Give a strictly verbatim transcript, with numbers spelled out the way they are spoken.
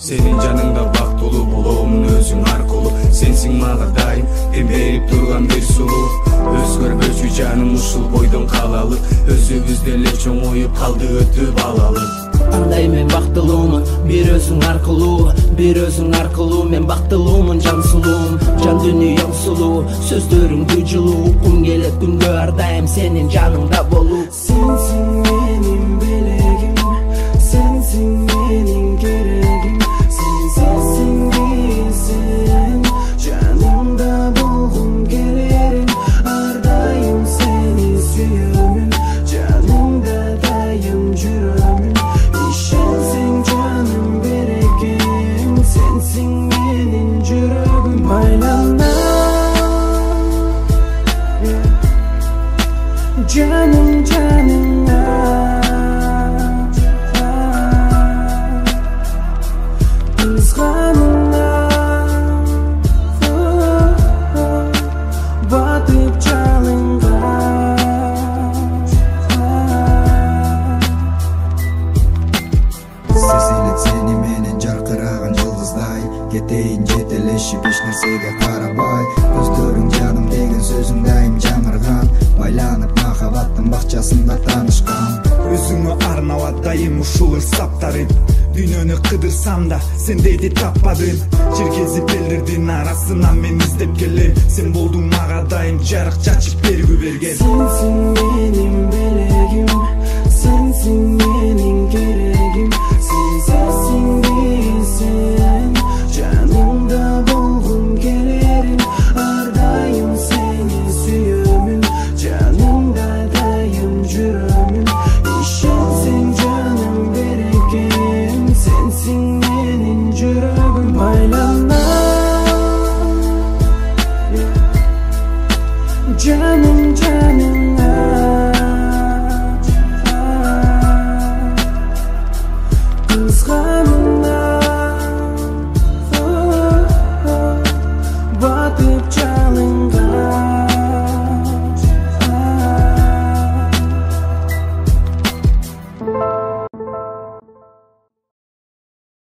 Senin janыңда бактылуу боломун өзүң аркылуу. Сенсиң мага дайым дем берип турган бир сулуу. Өзгөрбөчү жаным ушул бойдон калалы. Өзүбүздө эле чоңоюп калды өтүп алалы. Андай мен бактылуумун бир өзүң аркылуу, бир өзүң аркылуу мен бактылуумун жан сулуум, жан дүнүйөм сулуу, сөздөрүңдү жылуу, кум келет күнгө ар дайым сенин жаныңда болуу. Сенсиң менин белегим, сенсиң менин керегим, сен сенсиң дейсин, жанымда болгум келерим, ар дайым сени сүйөмүн, жанымда дайым жүрөмүн. Ишенсең жаным берекем, сенсиң менин жүрөгүм. Байлана жаным жаныңа, кызганыңа батып жалынга. Сезилет сени менен жаркыраган жылдыздай, кетейин жетелешип эч нерсеге карабай. Көздөрүң жаным деген сөзүң дайым жаңырган, байланып махабаттын бакчасында таанышкан. Өзүңө арнап атайын ушул ырсаптарын, дүйнөнү кыдырсам да сендейди таппадым. Жер кезип элдердин арасынан мен издеп келем, сен болдуң мага дайым жарык чачып бергү берген. Сенсиң менин белегим, сенсиң менин керегим, сен сенсиң дейсин, жанымда болгум келерим, ар дайым сени сүйөмүн, жанымда дайым жүрөмүн. Ишенсең жаным берекем, сенсиң менин жүрөгүм. Байлана жаным